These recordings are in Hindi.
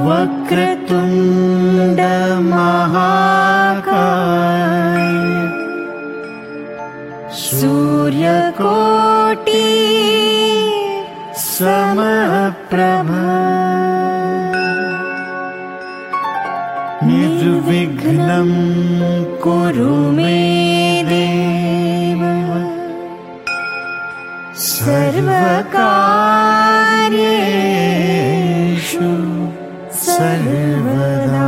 वक्रतुंड महाकाय सूर्यकोटि समप्रभा निर्विघ्नं कुरु मे देव सर्वकार्येषु सर्वदा।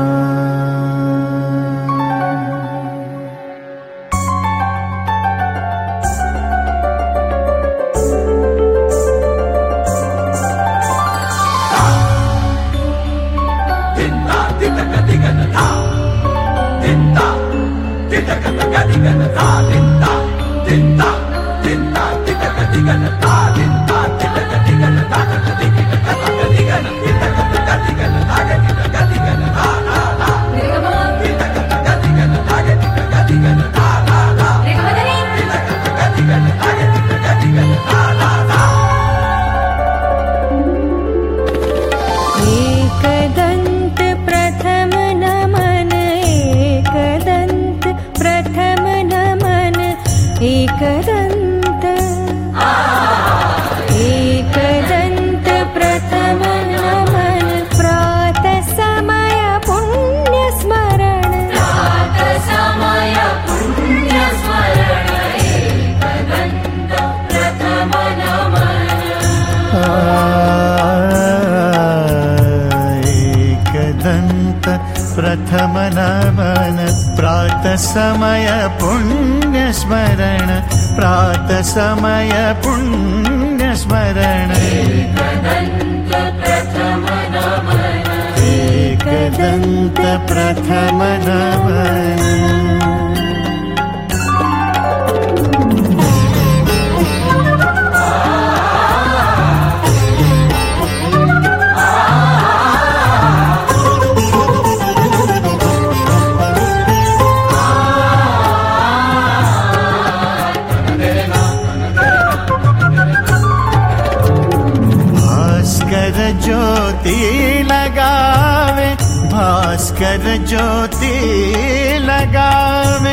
एकदन्त प्रथम नमन एकदन्त प्रथम नमन एकदन्त एकदन्त प्रथम नमन प्रातः समय पुण्य स्मरण प्रातः समय पुण्य स्मरण एकदन्त प्रथम नमन एकदन्त प्रथम नमन प्रातः समय पुण्य स्मरण प्रातः समय पुण्य स्मरण एकदन्त प्रथम नमन एकदन्त प्रथम नमन। ज्योति लगावे भास्कर ज्योति लगावे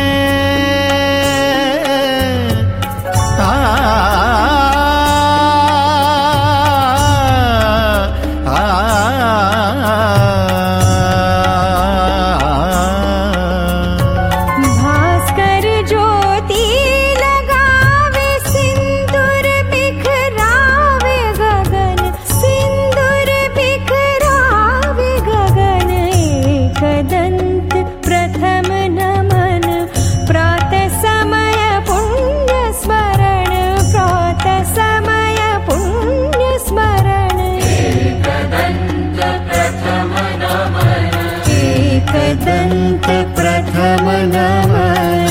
एकदन्त प्रथम नमन।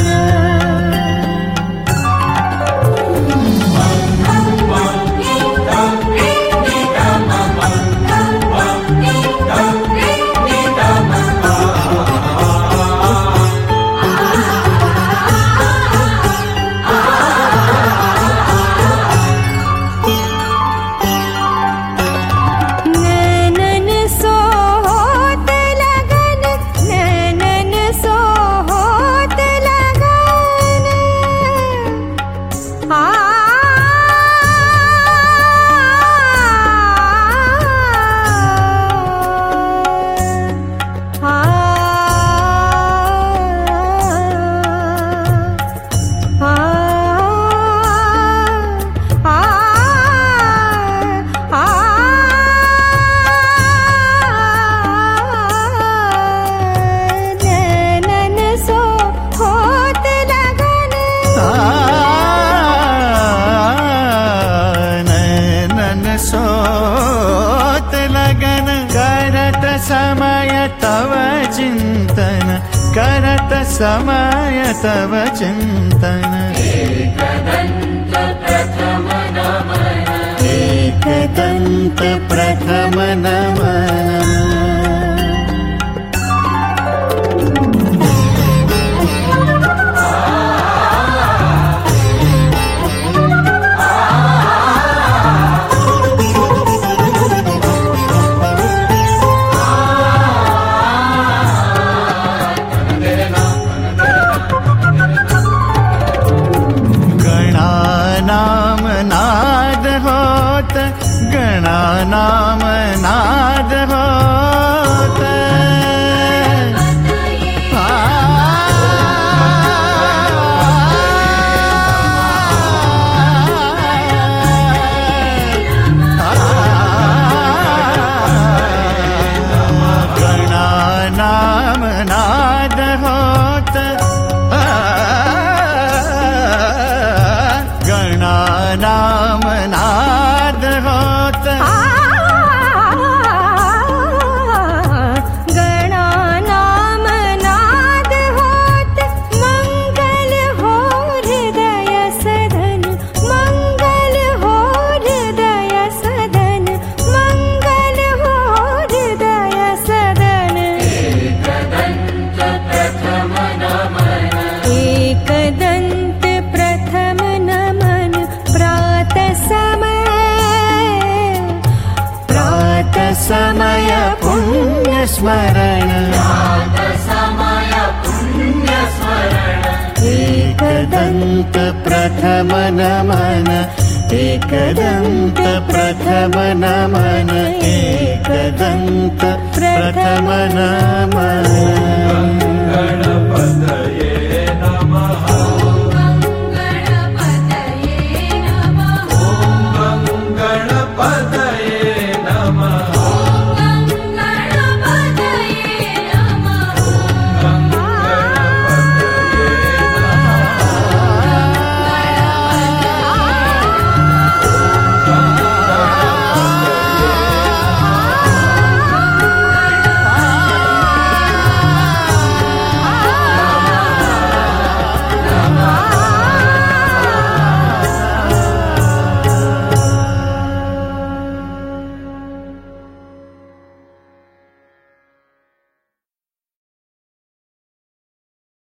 सोत लगन करत समय तव चिंतन करत समय तव चिंतन एकदन्त प्रथम नमन एकदन्त प्रथम नमन। नाम नाद होत नाम नाद होत गणा नाम नाद होत गणा नाम नाद होत मंगल हो हृदय सदन मंगल हो हृदय सदन मंगल हो हृदय सदन एकदन्त प्रथम नमन प्रातः समय पुण्य स्मरण एकदन्त प्रथम नमन एकदन्त प्रथम नमन एकदन्त प्रथम नमन